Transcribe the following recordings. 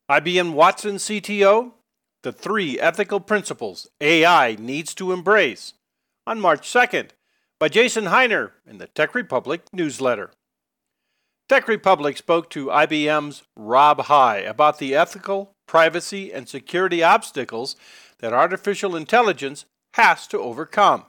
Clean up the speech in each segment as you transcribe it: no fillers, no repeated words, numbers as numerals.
IBM Watson CTO, the 3 ethical principles AI needs to embrace, on March 2nd, by Jason Heiner in the Tech Republic newsletter. Tech Republic spoke to IBM's Rob Hai about the ethical, privacy, and security obstacles that artificial intelligence has to overcome.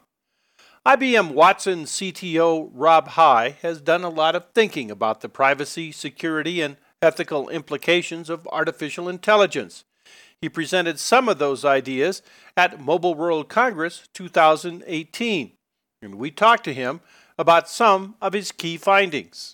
IBM Watson CTO Rob Hai has done a lot of thinking about the privacy, security, and ethical implications of artificial intelligence. He presented some of those ideas at Mobile World Congress 2018, and we talked to him about some of his key findings.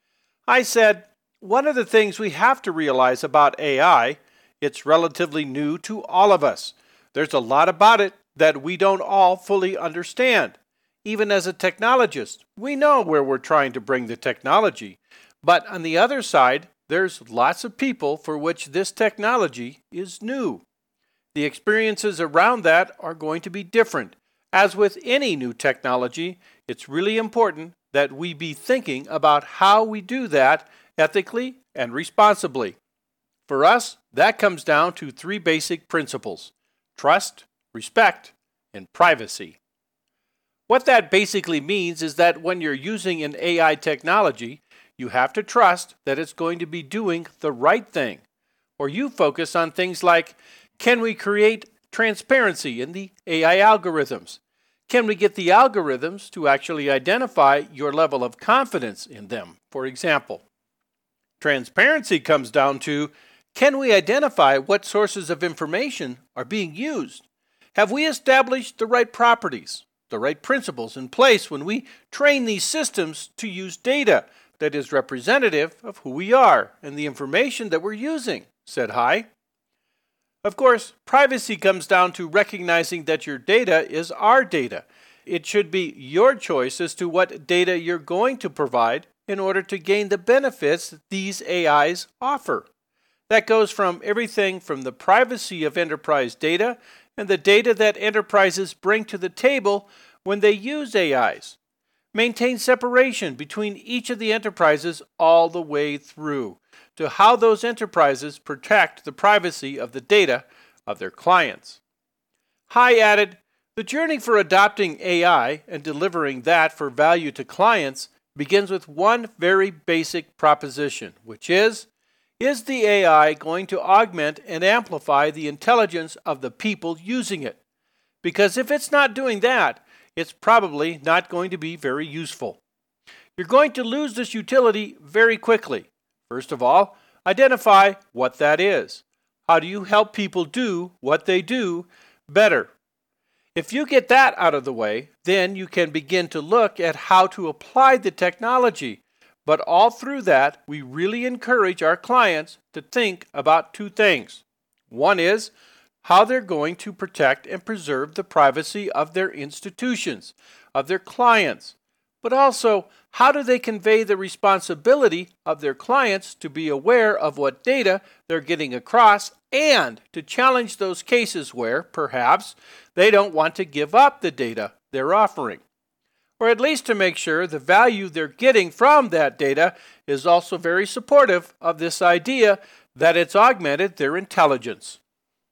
I said, one of the things we have to realize about AI, it's relatively new to all of us. There's a lot about it that we don't all fully understand. Even as a technologist, we know where we're trying to bring the technology. But on the other side, there's lots of people for which this technology is new. The experiences around that are going to be different. As with any new technology, it's really important that we be thinking about how we do that ethically and responsibly. For us, that comes down to 3 basic principles: trust, respect, and privacy. What that basically means is that when you're using an AI technology, you have to trust that it's going to be doing the right thing. Or you focus on things like, can we create transparency in the AI algorithms? Can we get the algorithms to actually identify your level of confidence in them, for example? Transparency comes down to, can we identify what sources of information are being used? Have we established the right properties, the right principles in place when we train these systems to use data that is representative of who we are and the information that we're using, said Hai. Of course, privacy comes down to recognizing that your data is our data. It should be your choice as to what data you're going to provide in order to gain the benefits that these AIs offer. That goes from everything from the privacy of enterprise data and the data that enterprises bring to the table when they use AIs. Maintain separation between each of the enterprises all the way through to how those enterprises protect the privacy of the data of their clients. Hai added, the journey for adopting AI and delivering that for value to clients begins with one very basic proposition, which is the AI going to augment and amplify the intelligence of the people using it? Because if it's not doing that, it's probably not going to be very useful. You're going to lose this utility very quickly. First of all, identify what that is. How do you help people do what they do better? If you get that out of the way, then you can begin to look at how to apply the technology. But all through that, we really encourage our clients to think about 2 things. One is how they're going to protect and preserve the privacy of their institutions, of their clients, but also how do they convey the responsibility of their clients to be aware of what data they're getting across and to challenge those cases where, perhaps, they don't want to give up the data they're offering. Or at least to make sure the value they're getting from that data is also very supportive of this idea that it's augmented their intelligence.